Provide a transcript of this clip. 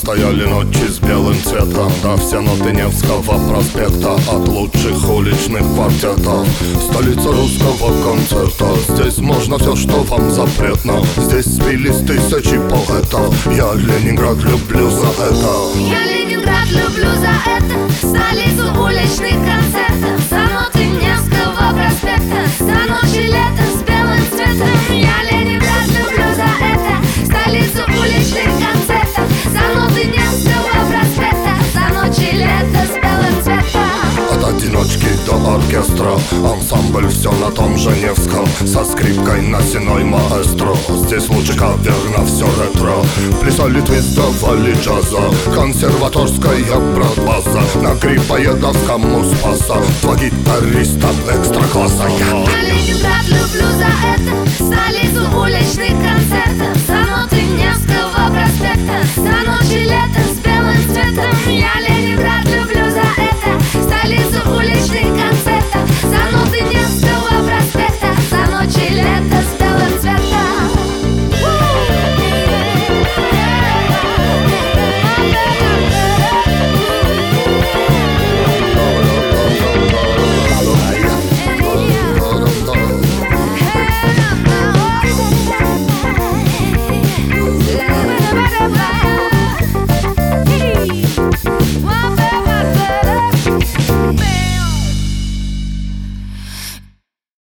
Стояли ночи с белым цветом, да все ноты Невского проспекта, от лучших уличных квартетов. Столица русского концерта. Здесь можно все, что вам запретно. Здесь спились тысячи поэтов. Я Ленинград люблю за это. Я Ленинград люблю за это. Столицу уличных концертов, за ноты Невского проспекта, за ночи лета с белым цветом. Я Ленинград люблю за это. Столицу уличных концертов, за ноты Невского проспекта, за ночи лета с белым цветом. От одиночки до оркестра, ансамбль все на том же Невском, со скрипкой на сеной маэстро. Здесь лучше кавер на все ретро. Плясали, твистовали джаза, консерваторская братбаза, на Грибоедовском у Спаса два гитариста экстра-класса. Я Ленинград люблю за это. Столицу уличных концертов, за ноты Невского проспекта, за